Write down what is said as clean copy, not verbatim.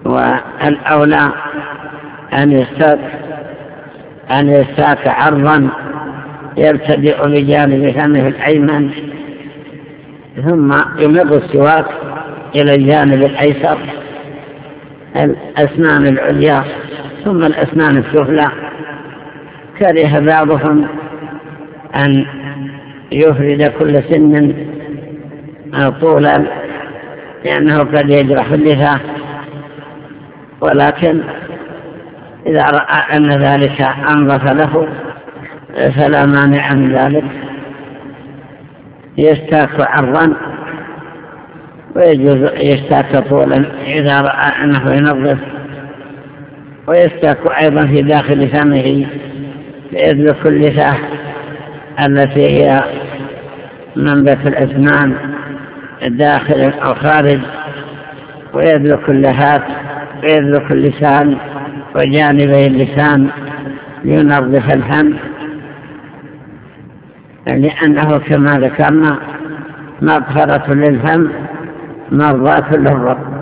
والأولى أن يستاك عرضا يبتدئ بجانب فمه الأيمن ثم يمر السواك إلى الجانب الأيسر الأسنان العليا ثم الأسنان السفلى. كره بعضهم أن يفرد كل سن طولا لأنه قد يجرح اللثة، ولكن إذا رأى أن ذلك أنظف له فلا مانع من ذلك. يستاك عرضا ويجوز يستاك طولا إذا رأى أنه ينظف، ويستاك أيضا في داخل فمه ليدلك اللثة التي هي منبت الأسنان داخل أو خارج، ويدلك اللهات ويدلك اللسان وجانبي اللسان لينظف الفم، لأنه كما ذكرنا مغفرة للفم مرضاة للرب.